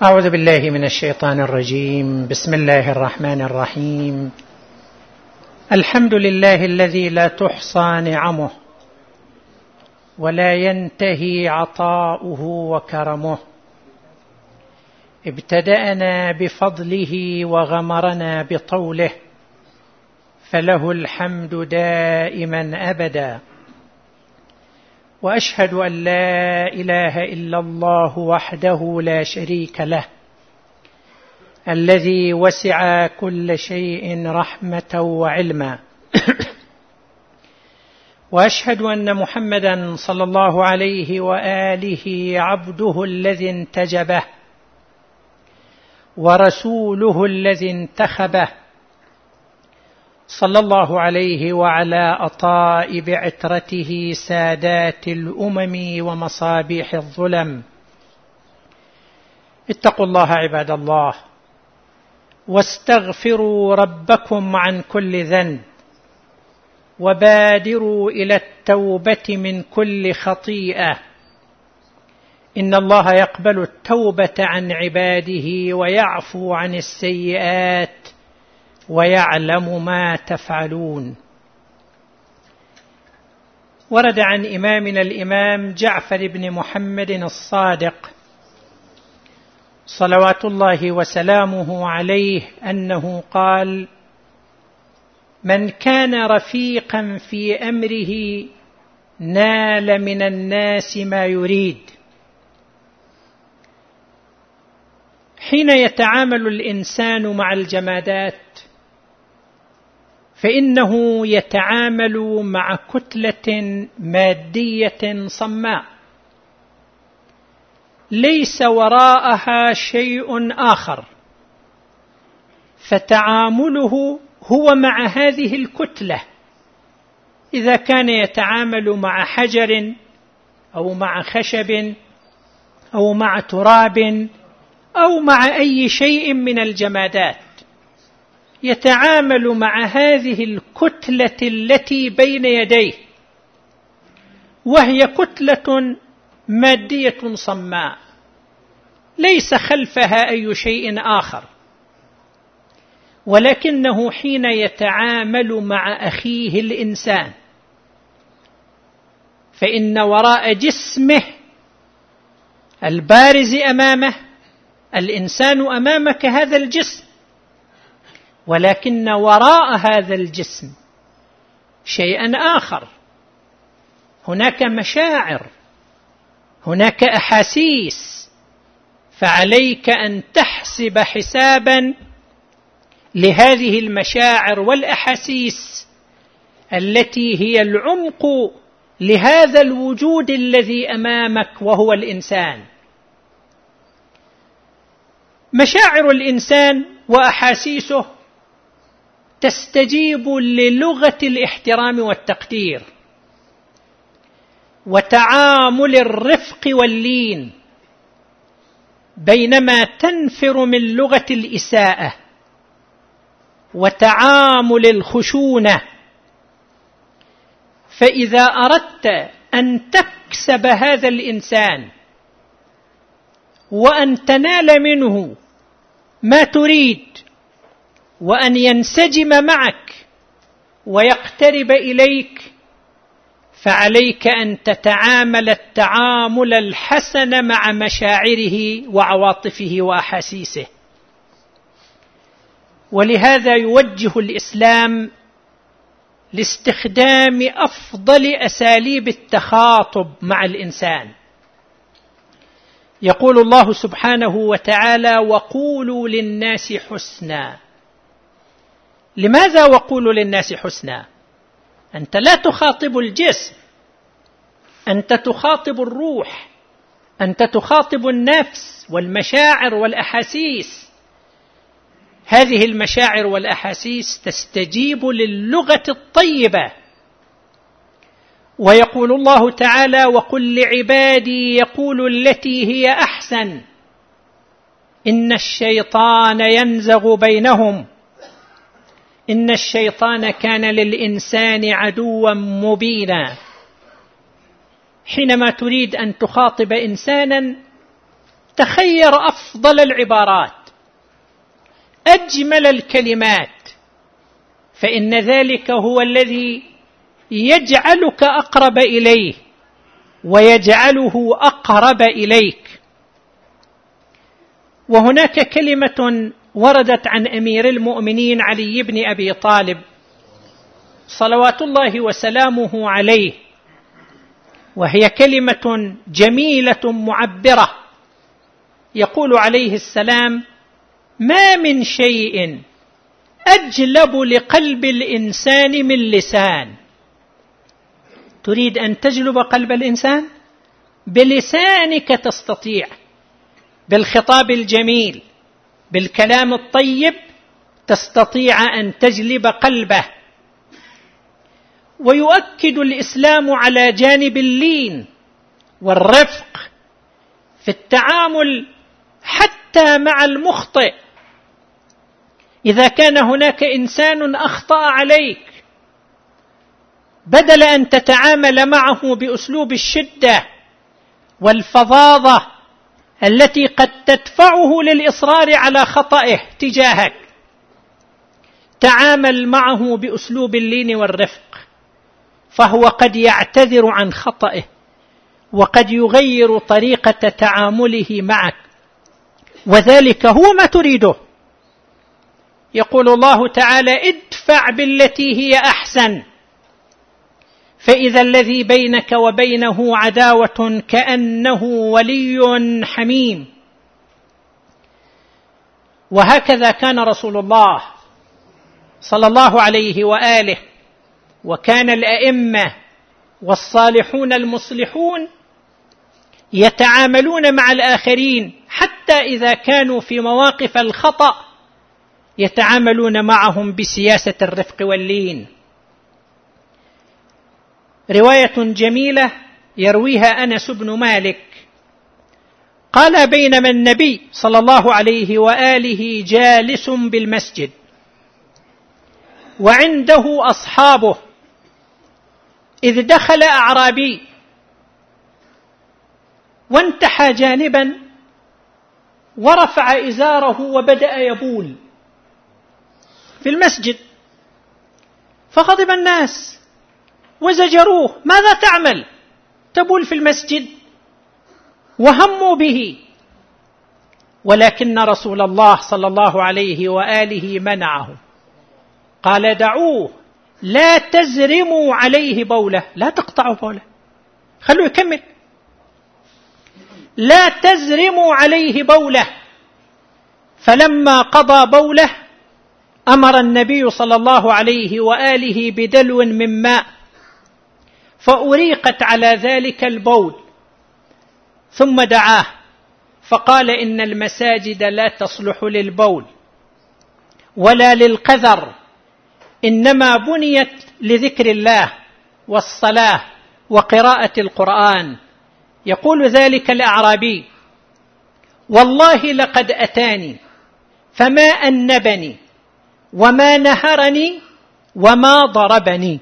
أعوذ بالله من الشيطان الرجيم. بسم الله الرحمن الرحيم. الحمد لله الذي لا تحصى نعمه ولا ينتهي عطاؤه وكرمه، ابتدأنا بفضله وغمرنا بطوله، فله الحمد دائما أبدا. وأشهد أن لا إله إلا الله وحده لا شريك له، الذي وسع كل شيء رحمة وعلما. وأشهد أن محمدا صلى الله عليه وآله عبده الذي انتجبه ورسوله الذي انتخبه، صلى الله عليه وعلى أطائب عترته سادات الأمم ومصابيح الظلم. اتقوا الله عباد الله، واستغفروا ربكم عن كل ذنب، وبادروا إلى التوبة من كل خطيئة، إن الله يقبل التوبة عن عباده ويعفو عن السيئات ويعلم ما تفعلون. ورد عن إمامنا الإمام جعفر بن محمد الصادق صلوات الله وسلامه عليه أنه قال: من كان رفيقا في أمره نال من الناس ما يريد. حين يتعامل الإنسان مع الجمادات فإنه يتعامل مع كتلة مادية صماء ليس وراءها شيء آخر، فتعامله هو مع هذه الكتلة. إذا كان يتعامل مع حجر أو مع خشب أو مع تراب أو مع أي شيء من الجمادات، يتعامل مع هذه الكتلة التي بين يديه، وهي كتلة مادية صماء ليس خلفها أي شيء آخر. ولكنه حين يتعامل مع أخيه الإنسان فإن وراء جسمه البارز أمامه، الإنسان أمامك هذا الجسم، ولكن وراء هذا الجسم شيئا آخر. هناك مشاعر، هناك أحاسيس، فعليك أن تحسب حسابا لهذه المشاعر والأحاسيس التي هي العمق لهذا الوجود الذي أمامك وهو الإنسان. مشاعر الإنسان وأحاسيسه تستجيب للغة الاحترام والتقدير وتعامل الرفق واللين، بينما تنفر من لغة الإساءة وتعامل الخشونة. فإذا أردت أن تكسب هذا الإنسان وأن تنال منه ما تريد وأن ينسجم معك ويقترب إليك، فعليك أن تتعامل التعامل الحسن مع مشاعره وعواطفه وأحاسيسه. ولهذا يوجه الإسلام لاستخدام أفضل أساليب التخاطب مع الإنسان. يقول الله سبحانه وتعالى: وقولوا للناس حسنا. لماذا وقولوا للناس حسنا؟ أنت لا تخاطب الجسم، أنت تخاطب الروح، أنت تخاطب النفس والمشاعر والأحاسيس. هذه المشاعر والأحاسيس تستجيب للغة الطيبة. ويقول الله تعالى: وقل لعبادي يقولوا التي هي أحسن إن الشيطان ينزغ بينهم إن الشيطان كان للإنسان عدوا مبينا. حينما تريد أن تخاطب إنسانا تخير أفضل العبارات، أجمل الكلمات، فإن ذلك هو الذي يجعلك أقرب إليه ويجعله أقرب إليك. وهناك كلمة وردت عن أمير المؤمنين علي بن أبي طالب صلوات الله وسلامه عليه، وهي كلمة جميلة معبرة. يقول عليه السلام: ما من شيء أجلب لقلب الإنسان من لسان. تريد أن تجلب قلب الإنسان؟ بلسانك تستطيع، بالخطاب الجميل، بالكلام الطيب تستطيع أن تجلب قلبه. ويؤكد الإسلام على جانب اللين والرفق في التعامل حتى مع المخطئ. إذا كان هناك إنسان أخطأ عليك، بدل أن تتعامل معه بأسلوب الشدة والفظاظة التي قد تدفعه للإصرار على خطئه تجاهك، تعامل معه بأسلوب اللين والرفق، فهو قد يعتذر عن خطئه وقد يغير طريقة تعامله معك، وذلك هو ما تريده. يقول الله تعالى: ادفع بالتي هي أحسن، فإذا الذي بينك وبينه عداوة كأنه ولي حميم. وهكذا كان رسول الله صلى الله عليه وآله، وكان الأئمة والصالحون المصلحون يتعاملون مع الآخرين حتى إذا كانوا في مواقف الخطأ يتعاملون معهم بسياسة الرفق واللين. رواية جميلة يرويها أنس بن مالك قال: بينما النبي صلى الله عليه وآله جالس بالمسجد وعنده أصحابه، إذ دخل أعرابي وانتحى جانبا ورفع إزاره وبدأ يبول في المسجد، فغضب الناس وزجروه: ماذا تعمل؟ تبول في المسجد؟ وهموا به، ولكن رسول الله صلى الله عليه وآله منعه، قال: دعوه، لا تزرموا عليه بوله، لا تقطعوا بوله، خلوه يكمل، لا تزرموا عليه بوله. فلما قضى بوله أمر النبي صلى الله عليه وآله بدلو من ماء فأريقت على ذلك البول، ثم دعاه فقال: إن المساجد لا تصلح للبول ولا للقذر، إنما بنيت لذكر الله والصلاة وقراءة القرآن. يقول ذلك الأعرابي: والله لقد أتاني فما أنبني وما نهرني وما ضربني.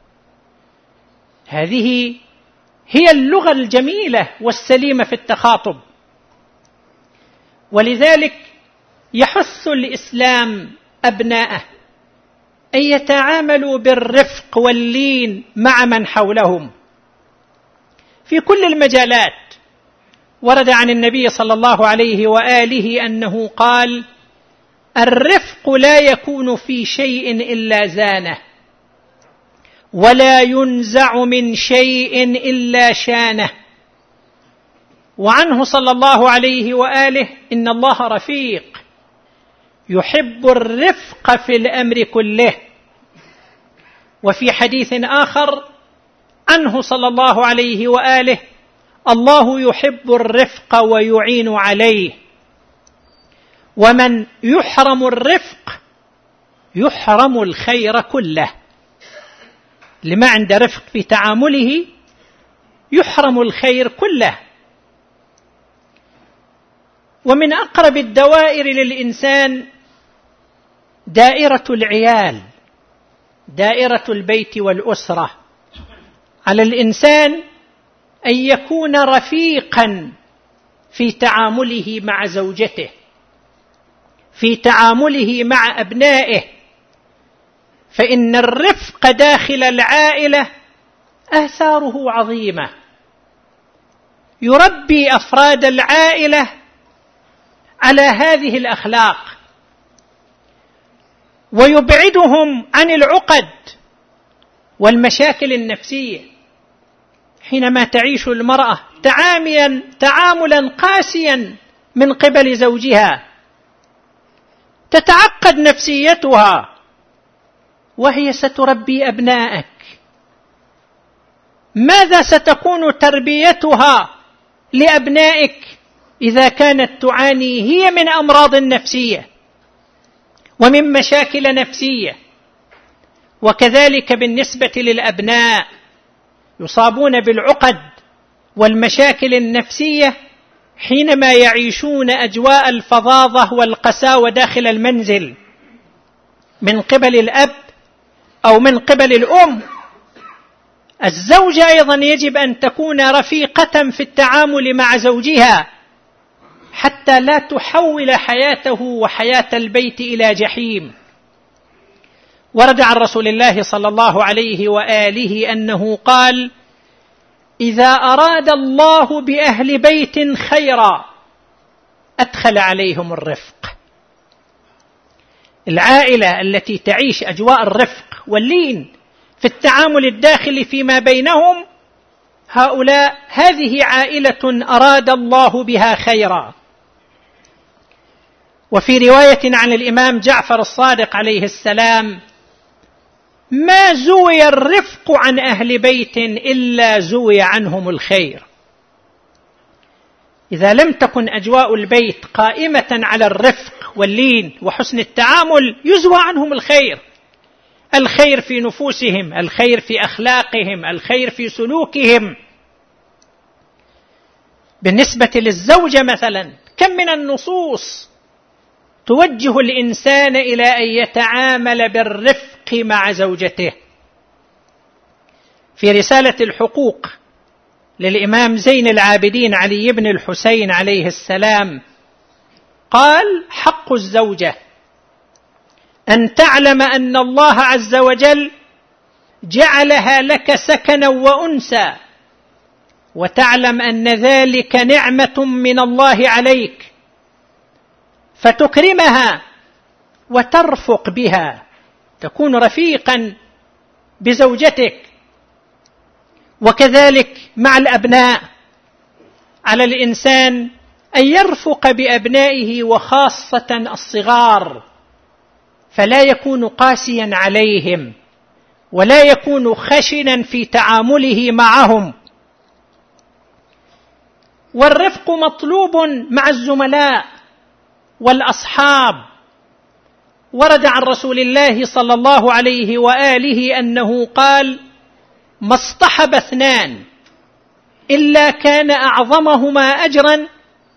هذه هي اللغة الجميلة والسليمة في التخاطب. ولذلك يحث الإسلام أبناءه أن يتعاملوا بالرفق واللين مع من حولهم في كل المجالات. ورد عن النبي صلى الله عليه وآله أنه قال: الرفق لا يكون في شيء إلا زانه، ولا ينزع من شيء إلا شانه. وعنه صلى الله عليه وآله: إن الله رفيق يحب الرفق في الأمر كله. وفي حديث آخر عنه صلى الله عليه وآله: الله يحب الرفق ويعين عليه، ومن يحرم الرفق يحرم الخير كله. لما عند رفق في تعامله يحرم الخير كله. ومن أقرب الدوائر للإنسان دائرة العيال، دائرة البيت والأسرة. على الإنسان أن يكون رفيقا في تعامله مع زوجته، في تعامله مع أبنائه، فإن الرفق داخل العائلة آثاره عظيمة، يربي أفراد العائلة على هذه الأخلاق ويبعدهم عن العقد والمشاكل النفسية. حينما تعيش المرأة تعاملا قاسيا من قبل زوجها تتعقد نفسيتها، وهي ستربي أبنائك. ماذا ستكون تربيتها لأبنائك إذا كانت تعاني هي من أمراض نفسية ومن مشاكل نفسية؟ وكذلك بالنسبة للأبناء، يصابون بالعقد والمشاكل النفسية حينما يعيشون أجواء الفظاظة والقساوة داخل المنزل من قبل الأب أو من قبل الأم. الزوجة أيضا يجب أن تكون رفيقة في التعامل مع زوجها حتى لا تحول حياته وحياة البيت إلى جحيم. ورد عن رسول الله صلى الله عليه وآله أنه قال: إذا أراد الله بأهل بيت خيرا أدخل عليهم الرفق. العائلة التي تعيش أجواء الرفق واللين في التعامل الداخلي فيما بينهم، هذه عائلة أراد الله بها خيرا. وفي رواية عن الإمام جعفر الصادق عليه السلام: ما زوي الرفق عن أهل بيت إلا زوي عنهم الخير. إذا لم تكن أجواء البيت قائمة على الرفق واللين وحسن التعامل يزوى عنهم الخير، الخير في نفوسهم، الخير في أخلاقهم، الخير في سلوكهم. بالنسبة للزوجة مثلا، كم من النصوص توجه الإنسان إلى أن يتعامل بالرفق مع زوجته. في رسالة الحقوق للإمام زين العابدين علي بن الحسين عليه السلام قال: حق الزوجة أن تعلم أن الله عز وجل جعلها لك سكنا وأنسا، وتعلم أن ذلك نعمة من الله عليك، فتكرمها وترفق بها، تكون رفيقا بزوجتك. وكذلك مع الأبناء، على الإنسان أن يرفق بأبنائه وخاصة الصغار، فلا يكون قاسيا عليهم ولا يكون خشنا في تعامله معهم. والرفق مطلوب مع الزملاء والأصحاب. ورد عن رسول الله صلى الله عليه وآله أنه قال: ما اصطحب اثنان إلا كان أعظمهما أجرا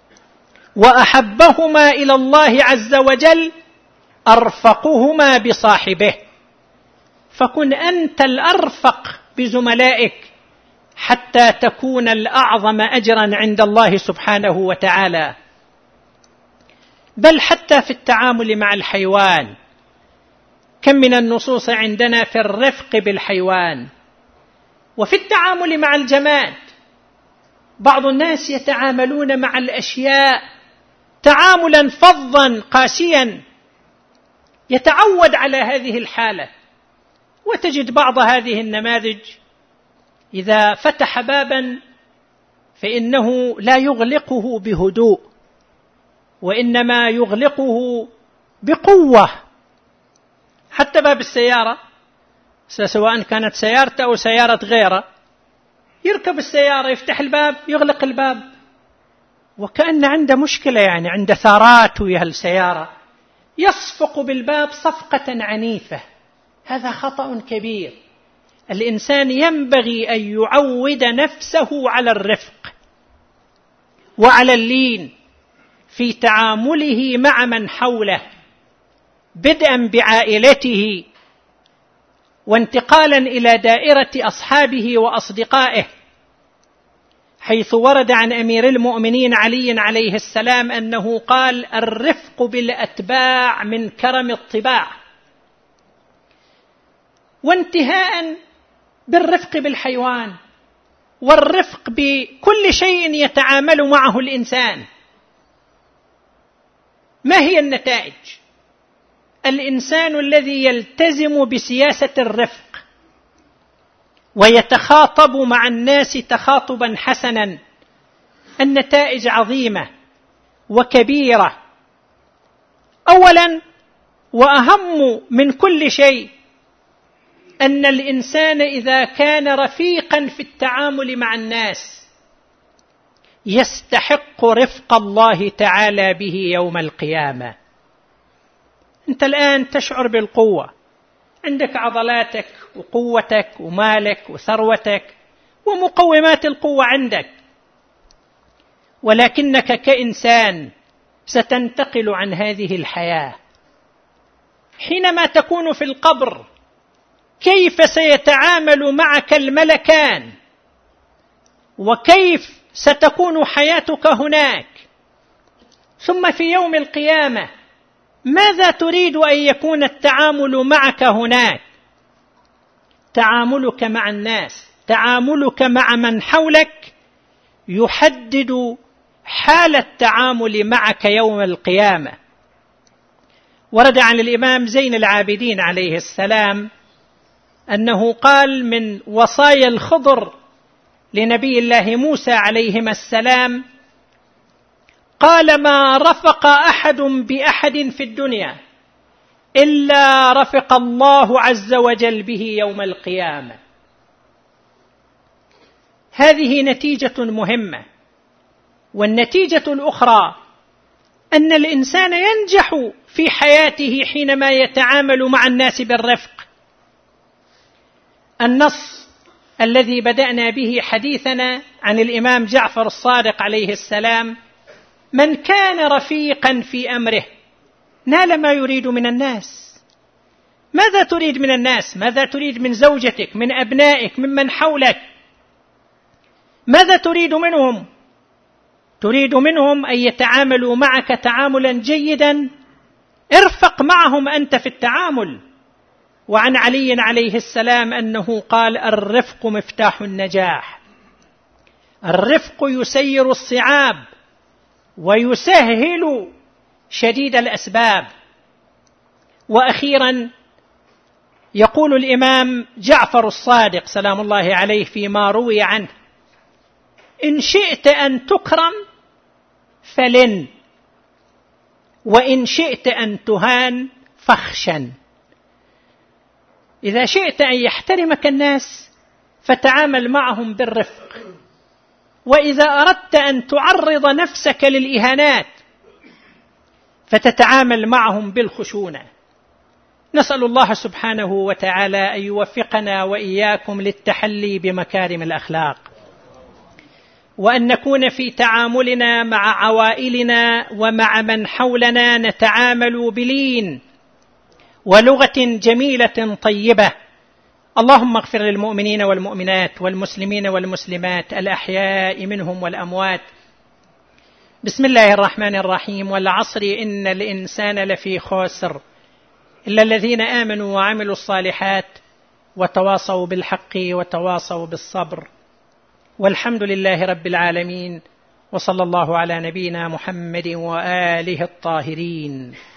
وأحبهما إلى الله عز وجل أرفقهما بصاحبه. فكن أنت الأرفق بزملائك حتى تكون الأعظم أجرا عند الله سبحانه وتعالى. بل حتى في التعامل مع الحيوان، كم من النصوص عندنا في الرفق بالحيوان. وفي التعامل مع الجماد، بعض الناس يتعاملون مع الأشياء تعاملا فظا قاسيا، يتعود على هذه الحالة. وتجد بعض هذه النماذج إذا فتح بابا فإنه لا يغلقه بهدوء، وإنما يغلقه بقوة. حتى باب السيارة، سواء كانت سيارته أو سيارة غيره، يركب السيارة يفتح الباب يغلق الباب، وكأن عنده مشكلة، يعني عنده ثارات ويا السيارة، يصفق بالباب صفقة عنيفة. هذا خطأ كبير. الإنسان ينبغي أن يعود نفسه على الرفق وعلى اللين في تعامله مع من حوله، بدءا بعائلته وانتقالا إلى دائرة أصحابه وأصدقائه، حيث ورد عن أمير المؤمنين علي عليه السلام أنه قال: الرفق بالأتباع من كرم الطباع. وانتهاء بالرفق بالحيوان والرفق بكل شيء يتعامل معه الإنسان. ما هي النتائج؟ الإنسان الذي يلتزم بسياسة الرفق ويتخاطب مع الناس تخاطبا حسنا، النتائج عظيمة وكبيرة. أولا وأهم من كل شيء أن الإنسان إذا كان رفيقا في التعامل مع الناس يستحق رفق الله تعالى به يوم القيامة. أنت الآن تشعر بالقوة، عندك عضلاتك وقوتك ومالك وثروتك ومقومات القوة عندك، ولكنك كإنسان ستنتقل عن هذه الحياة. حينما تكون في القبر كيف سيتعامل معك الملكان؟ وكيف ستكون حياتك هناك؟ ثم في يوم القيامة ماذا تريد أن يكون التعامل معك هناك؟ تعاملك مع الناس، تعاملك مع من حولك يحدد حال التعامل معك يوم القيامة. ورد عن الإمام زين العابدين عليه السلام أنه قال من وصايا الخضر لنبي الله موسى عليهما السلام، قال: ما رفق أحد بأحد في الدنيا إلا رفق الله عز وجل به يوم القيامة. هذه نتيجة مهمة. والنتيجة الأخرى أن الإنسان ينجح في حياته حينما يتعامل مع الناس بالرفق. النص الذي بدأنا به حديثنا عن الإمام جعفر الصادق عليه السلام: من كان رفيقا في أمره نال ما يريد من الناس. ماذا تريد من الناس؟ ماذا تريد من زوجتك، من أبنائك، ممن حولك؟ ماذا تريد منهم؟ تريد منهم أن يتعاملوا معك تعاملا جيدا، ارفق معهم أنت في التعامل. وعن علي عليه السلام أنه قال: الرفق مفتاح النجاح. الرفق يسير الصعاب ويسهل شديد الأسباب. وأخيرا يقول الإمام جعفر الصادق سلام الله عليه فيما روي عنه: إن شئت أن تكرم فلن، وإن شئت أن تهان فاخشن. إذا شئت أن يحترمك الناس فتعامل معهم بالرفق، وإذا أردت أن تعرض نفسك للإهانات فتتعامل معهم بالخشونة. نسأل الله سبحانه وتعالى أن يوفقنا وإياكم للتحلي بمكارم الأخلاق، وأن نكون في تعاملنا مع عوائلنا ومع من حولنا نتعامل بلين ولغة جميلة طيبة. اللهم اغفر للمؤمنين والمؤمنات والمسلمين والمسلمات الأحياء منهم والأموات. بسم الله الرحمن الرحيم. والعصر إن الإنسان لفي خسر إلا الذين آمنوا وعملوا الصالحات وتواصوا بالحق وتواصوا بالصبر. والحمد لله رب العالمين، وصلى الله على نبينا محمد وآله الطاهرين.